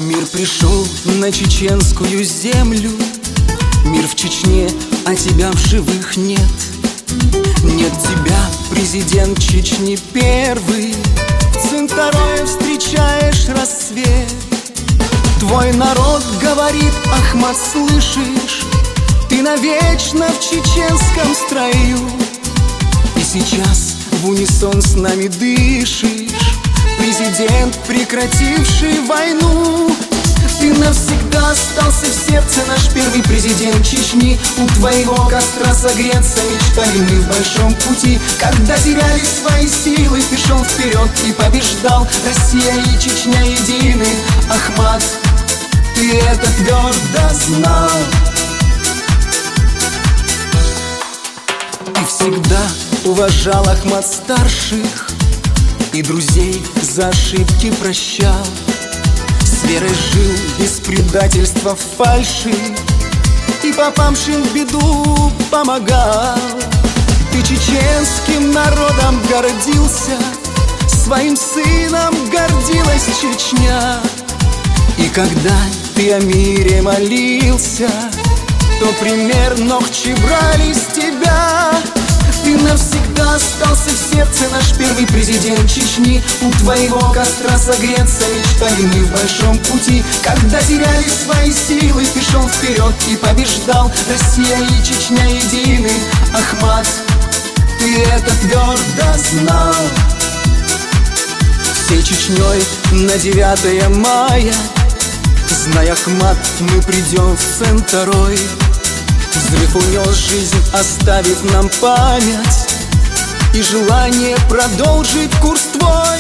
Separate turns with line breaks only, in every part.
Мир пришел на чеченскую землю. Мир в Чечне, а тебя в живых нет. Нет тебя, президент Чечни первый. В Цинтарое встречаешь рассвет. Твой народ говорит: Ахмат, слышишь, ты навечно в чеченском строю. И сейчас в унисон с нами дышишь, президент, прекративший войну. Ты навсегда остался в сердце, наш первый президент Чечни. У твоего костра согреться мечтали мы в большом пути. Когда теряли свои силы, ты шел вперед и побеждал. Россия и Чечня едины. Ахмат, ты это твердо знал. Ты всегда уважал, Ахмат, старших и друзей за ошибки прощал. С верой жил без предательства, фальши, и попавшим в беду помогал. Ты чеченским народом гордился, своим сыном гордилась Чечня. И когда ты о мире молился, то пример Нохчи брали с тебя. Ты навсегда остался в сердце, наш первый президент Чечни. У твоего костра согреться мечтали мы в большом пути. Когда теряли свои силы, ты шел вперед и побеждал. Россия и Чечня едины. Ахмат, ты это твердо знал. Всей Чечней на 9 мая, знай, Ахмат, мы придем в Цинтарой. Взрыв унес жизнь, оставив нам память и желание продолжить курс твой.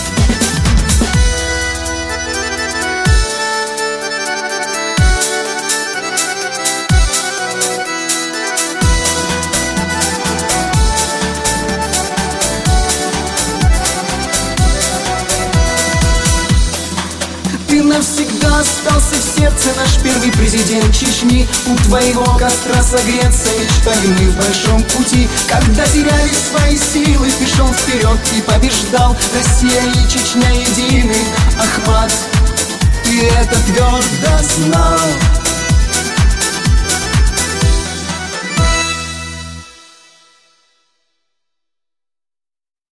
Ты навсегда остался в сердце, наш первый президент Чечни. У твоего костра согреться мечтали мы в большом пути. Когда теряли свои силы, ты шел вперед и побеждал. Россия и Чечня едины. Ахмат, ты это твердо знал.